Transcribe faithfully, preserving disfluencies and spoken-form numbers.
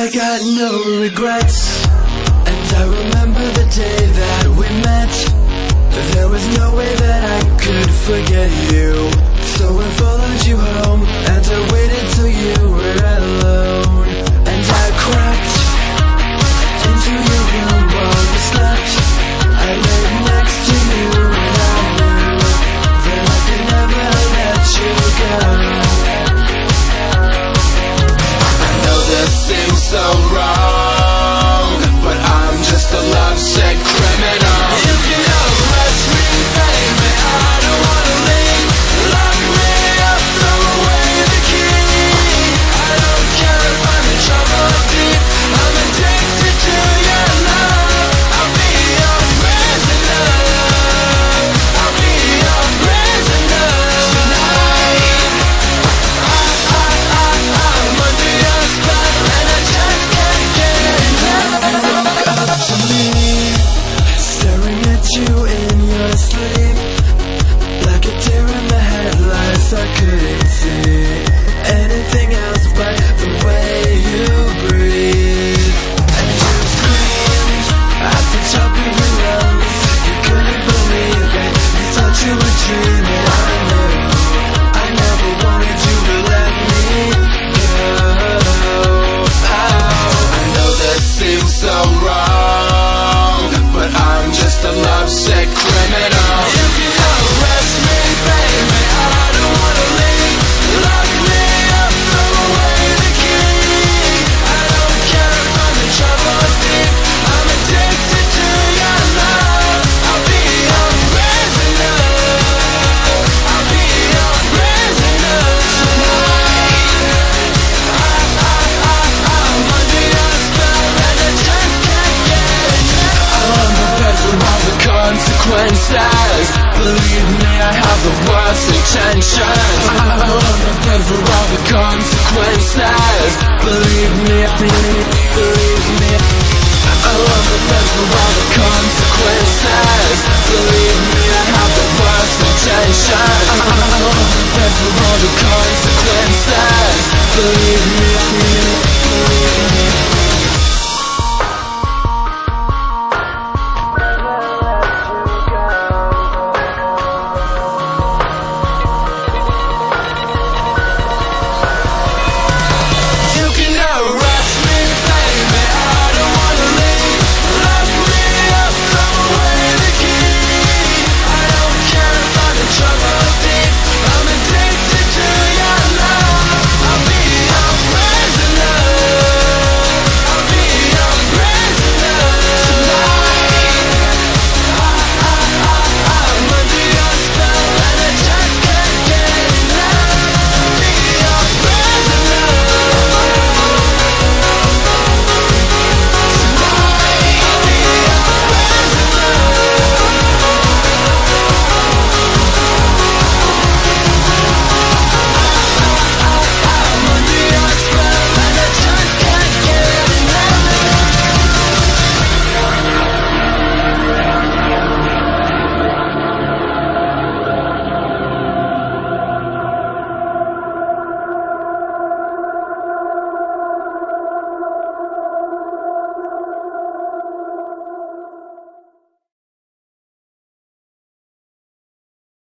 I got no regrets, and I remember the day that we met. There was no way that I could forget you, so I followed you home, and I waited till you were alone. And I crept into your room while you slept. I laid next to you, and I knew that I could never let you go. I know this seems so wrong, but I'm just a lovesick criminal. You can arrest me, baby, I don't wanna leave. Lock me up, throw away the key. I don't care if I'm in trouble deep. I'm addicted to your love. I'll be your prisoner. I'll be your prisoner tonight. I, I, I, I'm under your spell, and I just can't get enough. You woke up to me, staring at you in your sleep. Like a deer in the headlights, I couldn't see anything else but the way you breathe. And you screamed at the top of your lungs. You couldn't believe it, you thought you were dreaming. I knew I never wanted you to let me go. Oh, I know this seems so wrong, but I'm just a lovesick criminal. You can arrest me, baby, I don't wanna leave. Lock me up, throw away the key. I don't care if I'm in trouble deep. I'm addicted to your love. I'll be your prisoner. I'll be your prisoner tonight. I, I, I, I'm under your spell, and I just can't get enough. I'm prepared for all the consequences. Believe me, I have the worst intentions. I'm prepared for all the consequences. Believe me, believe, believe me. I'm prepared for all the consequences. Believe me, I have the worst intentions. I'm prepared for all the consequences. Believe me, believe